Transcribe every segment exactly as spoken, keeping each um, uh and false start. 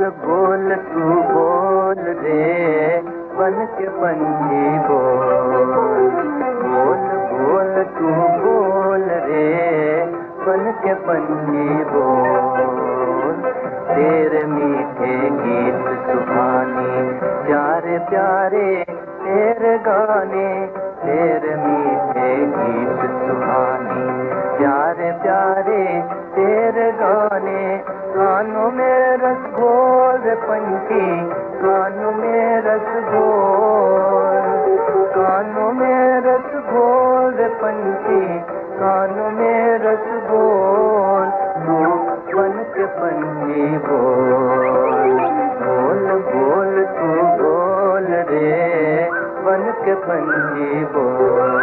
बोल तू बोल रे बन के पंछी बोल। बोल बोल तू बोल रे बन के पंछी बोल। तेरे मीठे गीत सुहाने प्यारे प्यारे तेरे गाने। तेरे मीठे गीत सुहाने प्यारे प्यारे तेरे गाने। कानों में रस घोल पंछी कानों में रस घोल। कानों में रस घोल पंछी कानों में रस घोल। तू बन के पंछी बोल। बोल बोल तू बोल रे बन के पंछी बोल।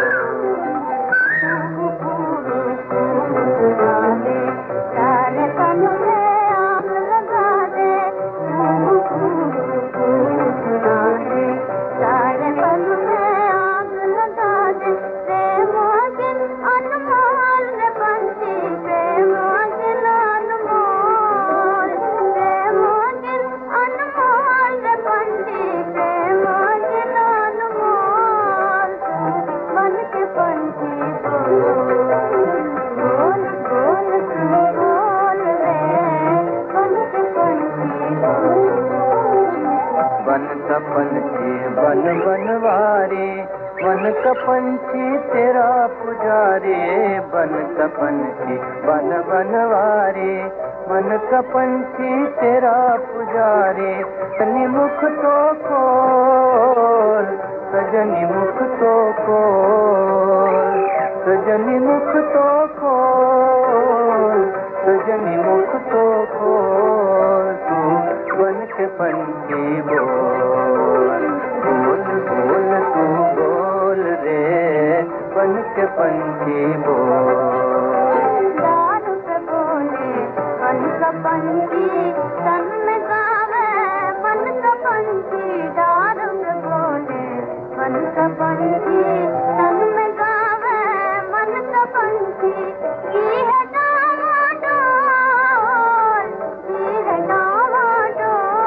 वन का पंछी वन बनवारे वन का पंछी तेरा पुजारी। वन का पंछी वन बनवारे वन का पंछी तेरा पुजारी। सजनी मुख तो खोल सजनी मुख तो खोल। सजनी मुख तो खोल सजनी मुख तो खोल। तू बन के पंछी बोल। बोल बोल तू बोल रे बन के पंछी बोल। दारू से बोले बन का पंछी तन में गावे बन का पंछी। दारू से बोले बन का पंछी तन में गावे बन का पंछी। की है डामाडोल की है डामाडोल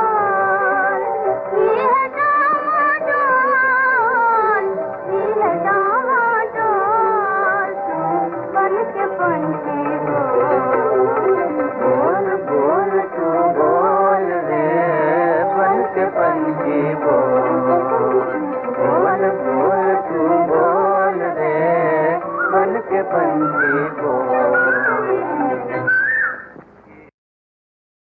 की है डामाडोल की है डामाडोल। तू बन के पंछी बोल बोल तू बोल रे बन के पंछी बोल। बोल बोल तू बोल रे बन के पंछी